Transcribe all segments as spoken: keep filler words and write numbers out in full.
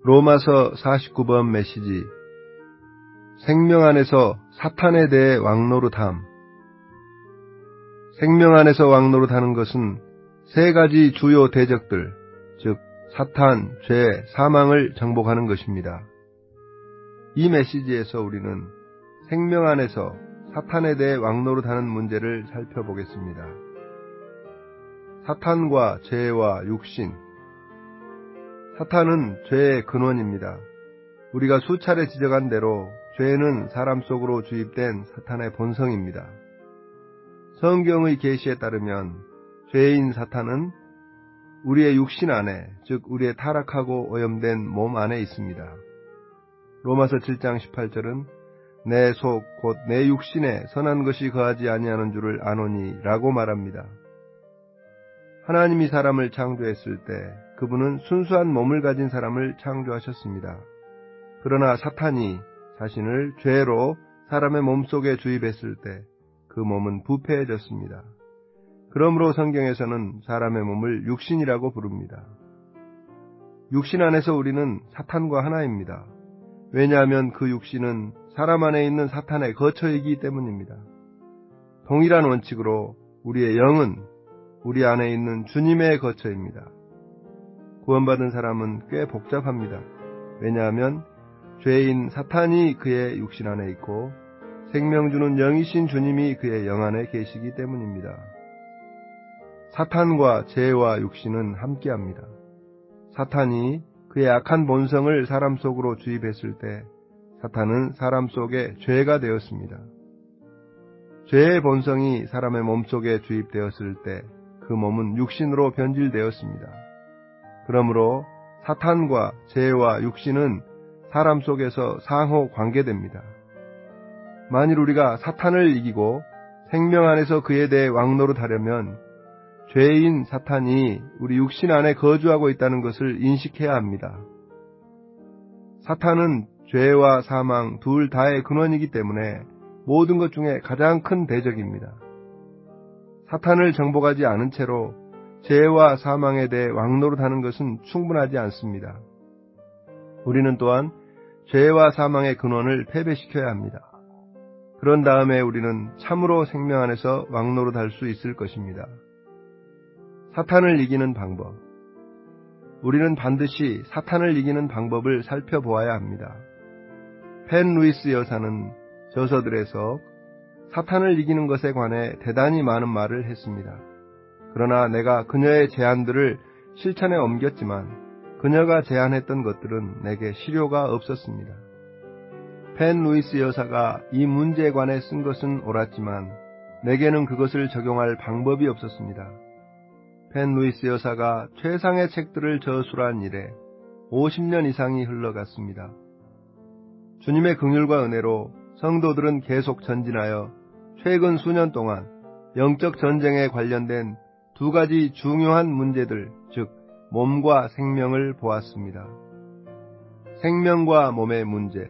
로마서 사십구 번 메시지. 생명 안에서 사탄에 대해 왕노릇함. 생명 안에서 왕노릇하는 것은 세 가지 주요 대적들, 즉 사탄, 죄, 사망을 정복하는 것입니다. 이 메시지에서 우리는 생명 안에서 사탄에 대해 왕노릇하는 문제를 살펴보겠습니다. 사탄과 죄와 육신. 사탄은 죄의 근원입니다. 우리가 수차례 지적한 대로 죄는 사람 속으로 주입된 사탄의 본성입니다. 성경의 계시에 따르면 죄인 사탄은 우리의 육신 안에, 즉 우리의 타락하고 오염된 몸 안에 있습니다. 로마서 칠 장 십팔 절은 내 속 곧 내 육신에 선한 것이 거하지 아니하는 줄을 아노니 라고 말합니다. 하나님이 사람을 창조했을 때 그분은 순수한 몸을 가진 사람을 창조하셨습니다. 그러나 사탄이 자신을 죄로 사람의 몸속에 주입했을 때 그 몸은 부패해졌습니다. 그러므로 성경에서는 사람의 몸을 육신이라고 부릅니다. 육신 안에서 우리는 사탄과 하나입니다. 왜냐하면 그 육신은 사람 안에 있는 사탄의 거처이기 때문입니다. 동일한 원칙으로 우리의 영은 우리 안에 있는 주님의 거처입니다. 구원받은 사람은 꽤 복잡합니다. 왜냐하면 죄인 사탄이 그의 육신 안에 있고 생명 주는 영이신 주님이 그의 영 안에 계시기 때문입니다. 사탄과 죄와 육신은 함께합니다. 사탄이 그의 악한 본성을 사람 속으로 주입했을 때 사탄은 사람 속에 죄가 되었습니다. 죄의 본성이 사람의 몸속에 주입되었을 때 그 몸은 육신으로 변질되었습니다. 그러므로 사탄과 죄와 육신은 사람 속에서 상호 관계됩니다. 만일 우리가 사탄을 이기고 생명 안에서 그에 대해 왕노릇하려면 죄인 사탄이 우리 육신 안에 거주하고 있다는 것을 인식해야 합니다. 사탄은 죄와 사망 둘 다의 근원이기 때문에 모든 것 중에 가장 큰 대적입니다. 사탄을 정복하지 않은 채로 죄와 사망에 대해 왕노릇하는 것은 충분하지 않습니다. 우리는 또한 죄와 사망의 근원을 패배시켜야 합니다. 그런 다음에 우리는 참으로 생명 안에서 왕노릇할 수 있을 것입니다. 사탄을 이기는 방법. 우리는 반드시 사탄을 이기는 방법을 살펴보아야 합니다. 펜 루이스 여사는 저서들에서 사탄을 이기는 것에 관해 대단히 많은 말을 했습니다. 그러나 내가 그녀의 제안들을 실천에 옮겼지만 그녀가 제안했던 것들은 내게 실효가 없었습니다. 펜 루이스 여사가 이 문제에 관해 쓴 것은 옳았지만 내게는 그것을 적용할 방법이 없었습니다. 펜 루이스 여사가 최상의 책들을 저술한 이래 오십 년 이상이 흘러갔습니다. 주님의 긍휼과 은혜로 성도들은 계속 전진하여 최근 수년 동안 영적 전쟁에 관련된 두 가지 중요한 문제들, 즉 몸과 생명을 보았습니다. 생명과 몸의 문제.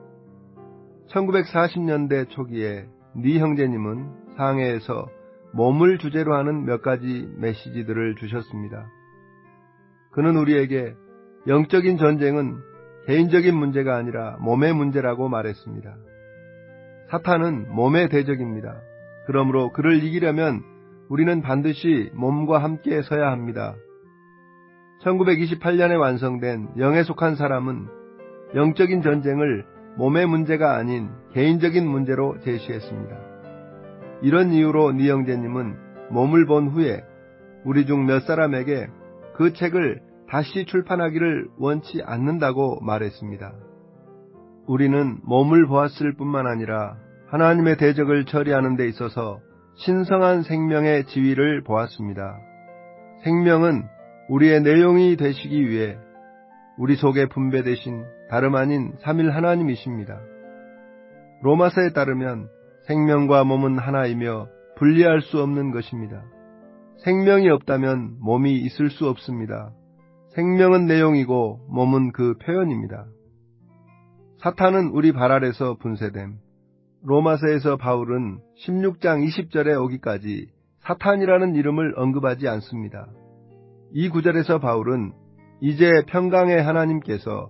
천구백사십 년대 초기에 니 형제님은 상해에서 몸을 주제로 하는 몇 가지 메시지들을 주셨습니다. 그는 우리에게 영적인 전쟁은 개인적인 문제가 아니라 몸의 문제라고 말했습니다. 사탄은 몸의 대적입니다. 그러므로 그를 이기려면 우리는 반드시 몸과 함께 서야 합니다. 천구백이십팔 년에 완성된 영에 속한 사람은 영적인 전쟁을 몸의 문제가 아닌 개인적인 문제로 제시했습니다. 이런 이유로 니 형제님은 몸을 본 후에 우리 중 몇 사람에게 그 책을 다시 출판하기를 원치 않는다고 말했습니다. 우리는 몸을 보았을 뿐만 아니라 하나님의 대적을 처리하는 데 있어서 신성한 생명의 지위를 보았습니다. 생명은 우리의 내용이 되시기 위해 우리 속에 분배되신 다름 아닌 삼일 하나님이십니다. 로마서에 따르면 생명과 몸은 하나이며 분리할 수 없는 것입니다. 생명이 없다면 몸이 있을 수 없습니다. 생명은 내용이고 몸은 그 표현입니다. 사탄은 우리 발 아래서 분쇄됨. 로마서에서 바울은 십육 장 이십 절에 오기까지 사탄이라는 이름을 언급하지 않습니다. 이 구절에서 바울은 이제 평강의 하나님께서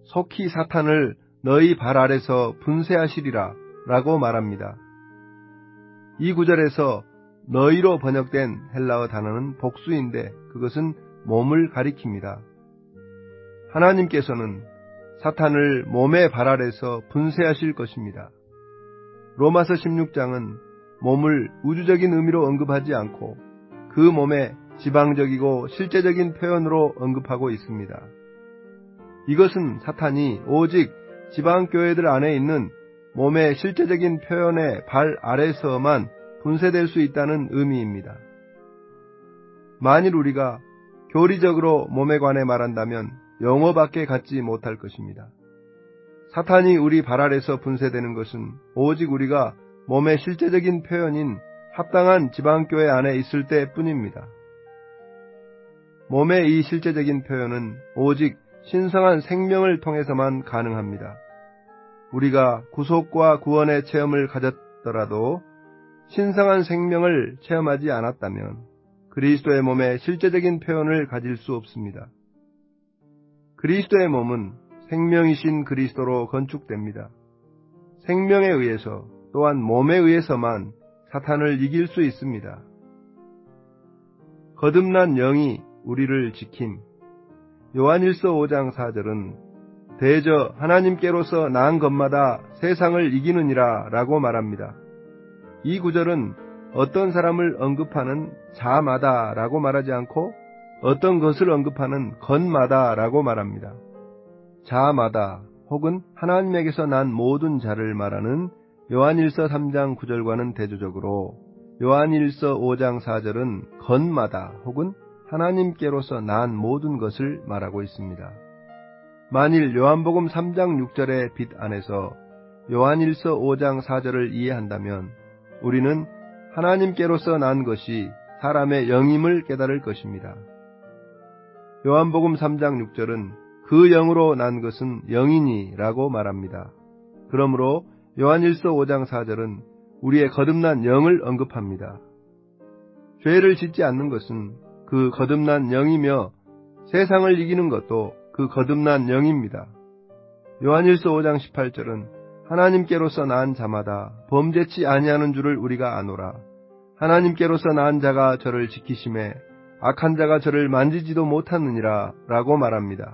속히 사탄을 너희 발 아래서 분쇄하시리라 라고 말합니다. 이 구절에서 너희로 번역된 헬라어 단어는 복수인데 그것은 몸을 가리킵니다. 하나님께서는 사탄을 몸의 발 아래서 분쇄하실 것입니다. 로마서 십육 장은 몸을 우주적인 의미로 언급하지 않고 그 몸의 지방적이고 실제적인 표현으로 언급하고 있습니다. 이것은 사탄이 오직 지방교회들 안에 있는 몸의 실제적인 표현의 발 아래서만 분쇄될 수 있다는 의미입니다. 만일 우리가 교리적으로 몸에 관해 말한다면 영어밖에 갖지 못할 것입니다. 사탄이 우리 발 아래서 분쇄되는 것은 오직 우리가 몸의 실제적인 표현인 합당한 지방교회 안에 있을 때뿐입니다. 몸의 이 실제적인 표현은 오직 신성한 생명을 통해서만 가능합니다. 우리가 구속과 구원의 체험을 가졌더라도 신성한 생명을 체험하지 않았다면 그리스도의 몸의 실제적인 표현을 가질 수 없습니다. 그리스도의 몸은 생명이신 그리스도로 건축됩니다. 생명에 의해서 또한 몸에 의해서만 사탄을 이길 수 있습니다. 거듭난 영이 우리를 지킴. 요한일서 오 장 사 절은 대저 하나님께로서 난 것마다 세상을 이기느니라 라고 말합니다. 이 구절은 어떤 사람을 언급하는 자마다 라고 말하지 않고 어떤 것을 언급하는 것마다 라고 말합니다. 자마다 혹은 하나님에게서 난 모든 자를 말하는 요한일서 삼 장 구 절과는 대조적으로 요한일서 오 장 사 절은 것마다 혹은 하나님께로서 난 모든 것을 말하고 있습니다. 만일 요한복음 삼 장 육 절의 빛 안에서 요한일서 오 장 사 절을 이해한다면 우리는 하나님께로서 난 것이 사람의 영임을 깨달을 것입니다. 요한복음 삼 장 육 절은 그 영으로 난 것은 영이니 라고 말합니다. 그러므로 요한일서 오 장 사 절은 우리의 거듭난 영을 언급합니다. 죄를 짓지 않는 것은 그 거듭난 영이며 세상을 이기는 것도 그 거듭난 영입니다. 요한일서 오 장 십팔 절은 하나님께로서 난 자마다 범죄치 아니하는 줄을 우리가 아노라. 하나님께로서 난 자가 저를 지키심에 악한 자가 저를 만지지도 못하느니라 라고 말합니다.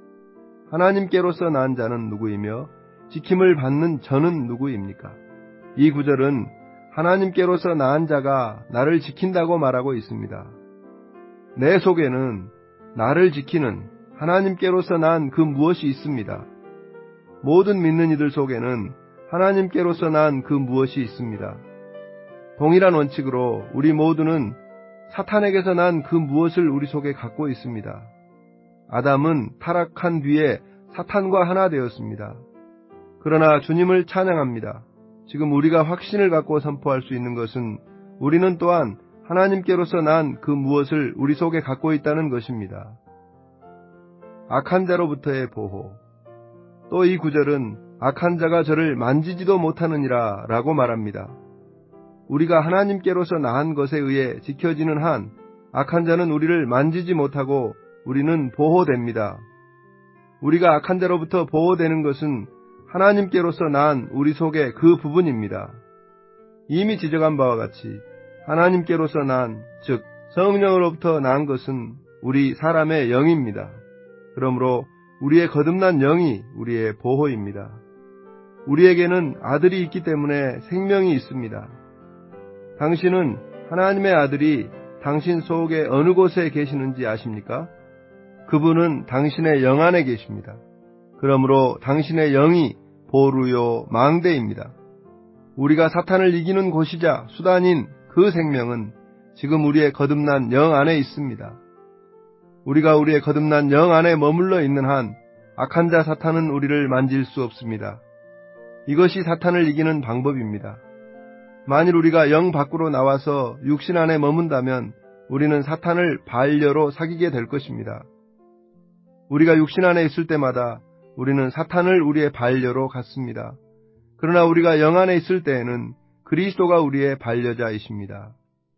하나님께로서 난 자는 누구이며 지킴을 받는 저는 누구입니까? 이 구절은 하나님께로서 난 자가 나를 지킨다고 말하고 있습니다. 내 속에는 나를 지키는 하나님께로서 난 그 무엇이 있습니다. 모든 믿는 이들 속에는 하나님께로서 난 그 무엇이 있습니다. 동일한 원칙으로 우리 모두는 사탄에게서 난 그 무엇을 우리 속에 갖고 있습니다. 아담은 타락한 뒤에 사탄과 하나 되었습니다. 그러나 주님을 찬양합니다. 지금 우리가 확신을 갖고 선포할 수 있는 것은 우리는 또한 하나님께로서 난 그 무엇을 우리 속에 갖고 있다는 것입니다. 악한 자로부터의 보호. 또 이 구절은 악한 자가 저를 만지지도 못하느니라 라고 말합니다. 우리가 하나님께로서 나은 것에 의해 지켜지는 한 악한 자는 우리를 만지지 못하고 우리는 보호됩니다. 우리가 악한 자로부터 보호되는 것은 하나님께로서 난 우리 속의 그 부분입니다. 이미 지적한 바와 같이 하나님께로서 난, 즉 성령으로부터 난 것은 우리 사람의 영입니다. 그러므로 우리의 거듭난 영이 우리의 보호입니다. 우리에게는 아들이 있기 때문에 생명이 있습니다. 당신은 하나님의 아들이 당신 속에 어느 곳에 계시는지 아십니까? 그분은 당신의 영 안에 계십니다. 그러므로 당신의 영이 보루요 망대입니다. 우리가 사탄을 이기는 곳이자 수단인 그 생명은 지금 우리의 거듭난 영 안에 있습니다. 우리가 우리의 거듭난 영 안에 머물러 있는 한 악한 자 사탄은 우리를 만질 수 없습니다. 이것이 사탄을 이기는 방법입니다. 만일 우리가 영 밖으로 나와서 육신 안에 머문다면 우리는 사탄을 반려로 사귀게 될 것입니다. 우리가 육신 안에 있을 때마다 우리는 사탄을 우리의 반려로 갖습니다. 그러나 우리가 영 안에 있을 때에는 그리스도가 우리의 반려자이십니다.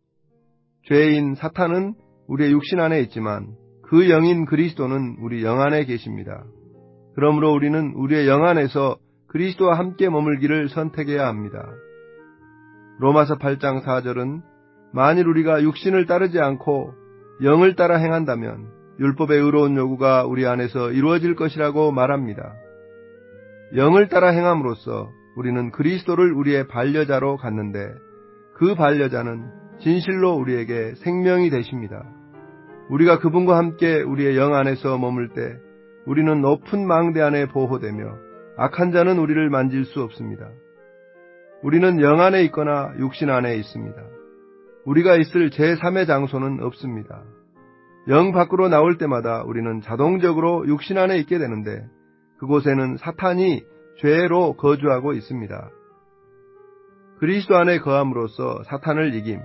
죄인 사탄은 우리의 육신 안에 있지만 그 영인 그리스도는 우리 영 안에 계십니다. 그러므로 우리는 우리의 영 안에서 그리스도와 함께 머물기를 선택해야 합니다. 로마서 팔 장 사 절은 만일 우리가 육신을 따르지 않고 영을 따라 행한다면 율법의 의로운 요구가 우리 안에서 이루어질 것이라고 말합니다. 영을 따라 행함으로써 우리는 그리스도를 우리의 반려자로 갖는데 그 반려자는 진실로 우리에게 생명이 되십니다. 우리가 그분과 함께 우리의 영 안에서 머물 때 우리는 높은 망대 안에 보호되며 악한 자는 우리를 만질 수 없습니다. 우리는 영 안에 있거나 육신 안에 있습니다. 우리가 있을 제삼의 장소는 없습니다. 영 밖으로 나올 때마다 우리는 자동적으로 육신 안에 있게 되는데 그곳에는 사탄이 죄로 거주하고 있습니다. 그리스도 안에 거함으로써 사탄을 이김.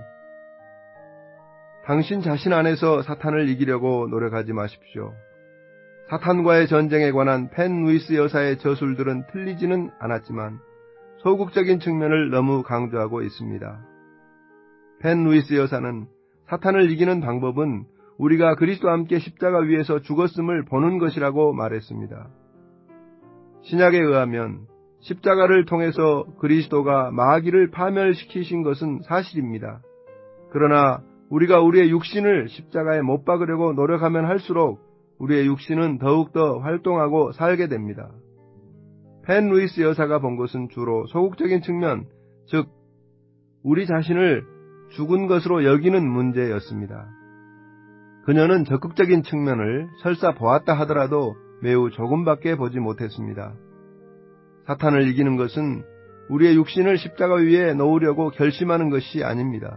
당신 자신 안에서 사탄을 이기려고 노력하지 마십시오. 사탄과의 전쟁에 관한 펜 루이스 여사의 저술들은 틀리지는 않았지만 소극적인 측면을 너무 강조하고 있습니다. 펜 루이스 여사는 사탄을 이기는 방법은 우리가 그리스도와 함께 십자가 위에서 죽었음을 보는 것이라고 말했습니다. 신약에 의하면 십자가를 통해서 그리스도가 마귀를 파멸시키신 것은 사실입니다. 그러나 우리가 우리의 육신을 십자가에 못 박으려고 노력하면 할수록 우리의 육신은 더욱더 활동하고 살게 됩니다. 펜 루이스 여사가 본 것은 주로 소극적인 측면, 즉 우리 자신을 죽은 것으로 여기는 문제였습니다. 그녀는 적극적인 측면을 설사 보았다 하더라도 매우 조금밖에 보지 못했습니다. 사탄을 이기는 것은 우리의 육신을 십자가 위에 놓으려고 결심하는 것이 아닙니다.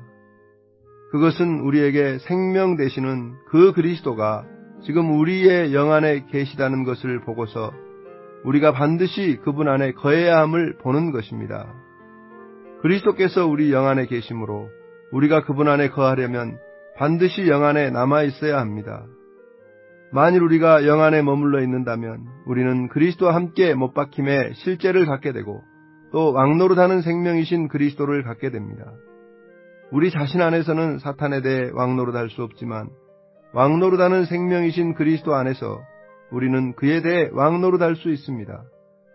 그것은 우리에게 생명 되시는 그 그리스도가 지금 우리의 영 안에 계시다는 것을 보고서 우리가 반드시 그분 안에 거해야 함을 보는 것입니다. 그리스도께서 우리 영 안에 계시므로 우리가 그분 안에 거하려면 반드시 영 안에 남아 있어야 합니다. 만일 우리가 영 안에 머물러 있는다면 우리는 그리스도와 함께 못 박힘의 실제를 갖게 되고 또 왕노릇하는 생명이신 그리스도를 갖게 됩니다. 우리 자신 안에서는 사탄에 대해 왕노릇할 수 없지만 왕노릇하는 생명이신 그리스도 안에서 우리는 그에 대해 왕노릇할 수 있습니다.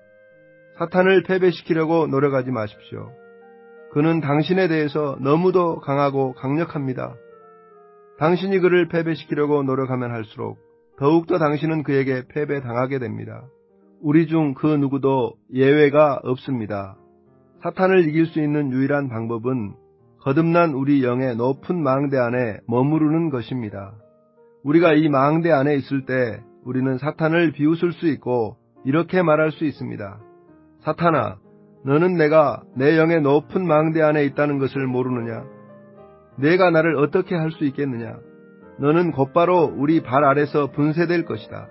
사탄을 패배시키려고 노력하지 마십시오. 그는 당신에 대해서 너무도 강하고 강력합니다. 당신이 그를 패배시키려고 노력하면 할수록 더욱더 당신은 그에게 패배당하게 됩니다. 우리 중 그 누구도 예외가 없습니다. 사탄을 이길 수 있는 유일한 방법은 거듭난 우리 영의 높은 망대 안에 머무르는 것입니다. 우리가 이 망대 안에 있을 때 우리는 사탄을 비웃을 수 있고 이렇게 말할 수 있습니다. 사탄아, 너는 내가 내 영의 높은 망대 안에 있다는 것을 모르느냐? 내가 나를 어떻게 할 수 있겠느냐? 너는 곧바로 우리 발 아래서 분쇄될 것이다.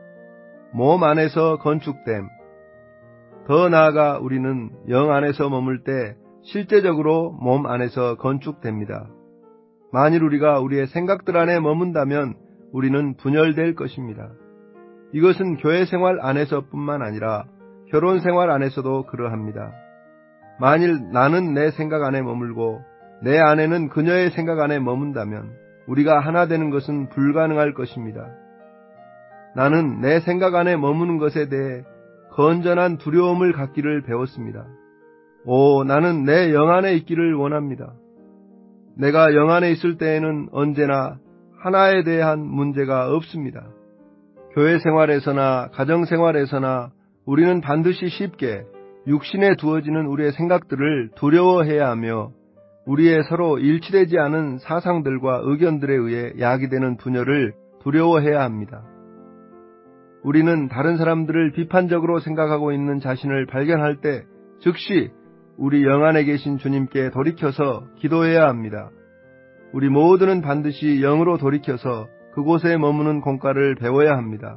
몸 안에서 건축됨. 더 나아가 우리는 영 안에서 머물 때 실제적으로 몸 안에서 건축됩니다. 만일 우리가 우리의 생각들 안에 머문다면 우리는 분열될 것입니다. 이것은 교회 생활 안에서뿐만 아니라 결혼 생활 안에서도 그러합니다. 만일 나는 내 생각 안에 머물고 내 아내는 그녀의 생각 안에 머문다면 우리가 하나 되는 것은 불가능할 것입니다. 나는 내 생각 안에 머무는 것에 대해 건전한 두려움을 갖기를 배웠습니다. 오, 나는 내 영 안에 있기를 원합니다. 내가 영 안에 있을 때에는 언제나 하나에 대한 문제가 없습니다. 교회 생활에서나 가정 생활에서나 우리는 반드시 쉽게 육신에 두어지는 우리의 생각들을 두려워해야 하며 우리의 서로 일치되지 않은 사상들과 의견들에 의해 야기되는 분열을 두려워해야 합니다. 우리는 다른 사람들을 비판적으로 생각하고 있는 자신을 발견할 때 즉시 우리 영 안에 계신 주님께 돌이켜서 기도해야 합니다. 우리 모두는 반드시 영으로 돌이켜서 그곳에 머무는 공과를 배워야 합니다.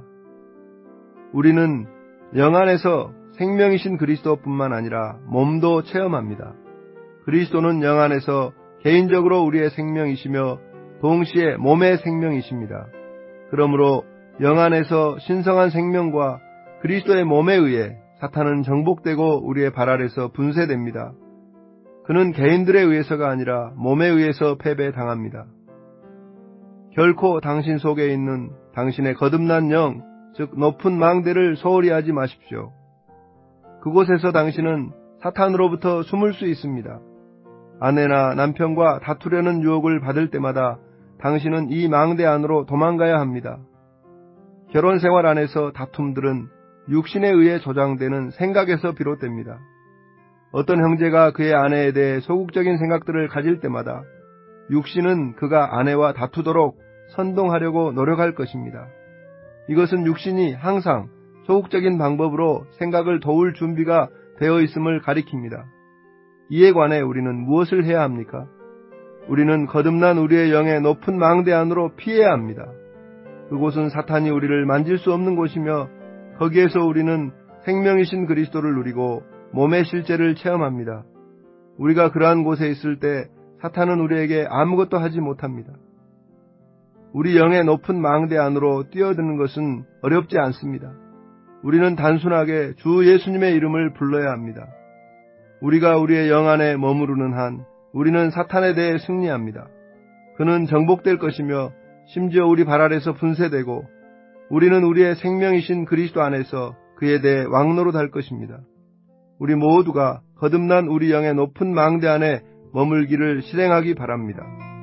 우리는 영 안에서 생명이신 그리스도뿐만 아니라 몸도 체험합니다. 그리스도는 영 안에서 개인적으로 우리의 생명이시며 동시에 몸의 생명이십니다. 그러므로 영 안에서 신성한 생명과 그리스도의 몸에 의해 사탄은 정복되고 우리의 발 아래서 분쇄됩니다. 그는 개인들에 의해서가 아니라 몸에 의해서 패배당합니다. 결코 당신 속에 있는 당신의 거듭난 영, 즉 높은 망대를 소홀히 하지 마십시오. 그곳에서 당신은 사탄으로부터 숨을 수 있습니다. 아내나 남편과 다투려는 유혹을 받을 때마다 당신은 이 망대 안으로 도망가야 합니다. 결혼 생활 안에서 다툼들은 육신에 의해 조장되는 생각에서 비롯됩니다. 어떤 형제가 그의 아내에 대해 소극적인 생각들을 가질 때마다 육신은 그가 아내와 다투도록 선동하려고 노력할 것입니다. 이것은 육신이 항상 소극적인 방법으로 생각을 도울 준비가 되어 있음을 가리킵니다. 이에 관해 우리는 무엇을 해야 합니까? 우리는 거듭난 우리의 영의 높은 망대 안으로 피해야 합니다. 그곳은 사탄이 우리를 만질 수 없는 곳이며 거기에서 우리는 생명이신 그리스도를 누리고 몸의 실제를 체험합니다. 우리가 그러한 곳에 있을 때 사탄은 우리에게 아무것도 하지 못합니다. 우리 영의 높은 망대 안으로 뛰어드는 것은 어렵지 않습니다. 우리는 단순하게 주 예수님의 이름을 불러야 합니다. 우리가 우리의 영 안에 머무르는 한 우리는 사탄에 대해 승리합니다. 그는 정복될 것이며 심지어 우리 발 아래서 분쇄되고 우리는 우리의 생명이신 그리스도 안에서 그에 대해 왕노릇할 것입니다. 우리 모두가 거듭난 우리 영의 높은 망대 안에 머물기를 실행하기 바랍니다.